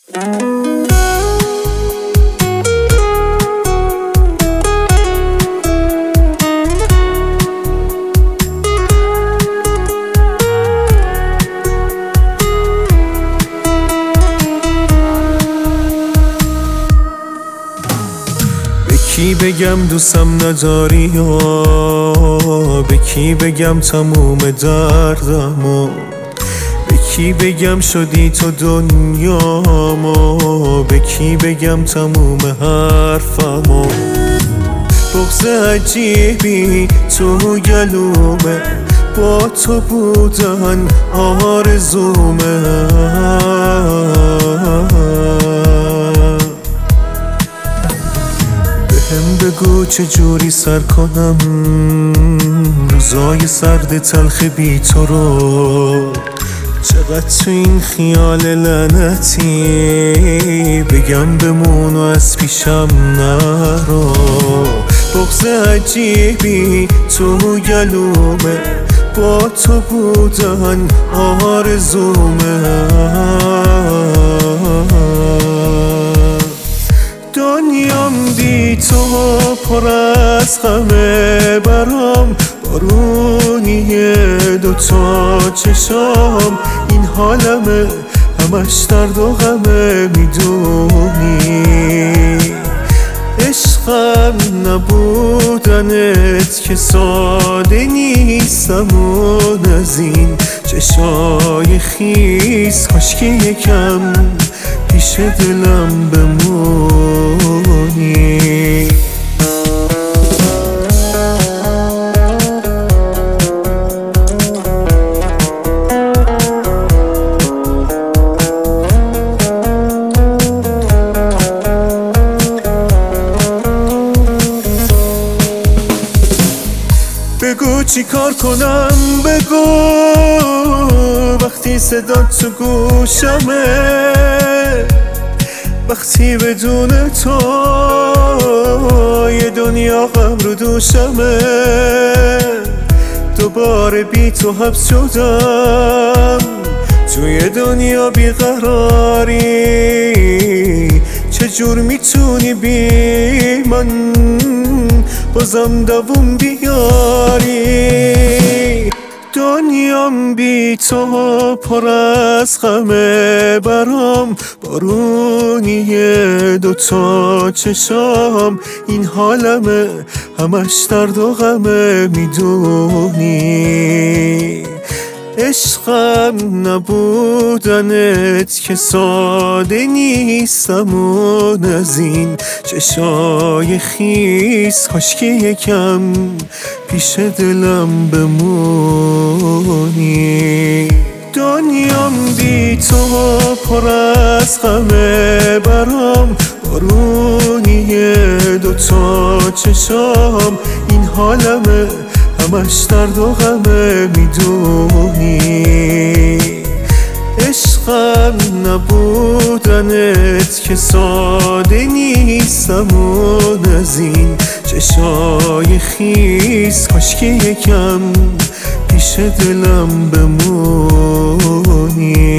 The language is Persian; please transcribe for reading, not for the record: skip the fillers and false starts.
کی بگم دوستم نداری یا به کی بگم تموم دردمو، به کی بگم شدی تو دنیامو، به کی بگم تموم حرفمو. بغض عجیبی تو گلومه، با تو بودن آرزومه. بگو چجوری سر کنم روزای سرد تلخ بی تو رو، چقدر تو این خیال لعنتی بگم بمون و از پیشم نرو. بغض عجیبی تو گلومه، با تو بودن آرزومه. دنیام بی تو پر از غمه، برام بارونیه دوتا چشام. این حالمه همش درد و غمه، میدونی عشقم نبودنت که ساده نیستم. اون از این چشای خیس کاش که یکم پیش دلم بمونی. بگو چی کار کنم، بگو وقتی صدا تو گوشمه، وقتی بدون تو یه دنیا غم رو دوشمه. دوباره بی تو حبس شدم توی دنیا بیقراری. چجور میتونی بی من بازم دووم بیاری؟ دنیام بی تو پر از غمه، برام بارونیه دوتا چشام. این حالمه همش درد و غمه، میدونی عشقم نبودنت که ساده نیستم. اون از این چشای خیس کاش که یکم پیش دلم بمونی. دنیام بی تو پر از غمه، برام بارونیه دوتا چشام. این حالمه همش درد و غمه، میدونی عشقم نبودنت که ساده نیستم. اون از این چشای خیس کاش که یکم پیش دلم بمونی.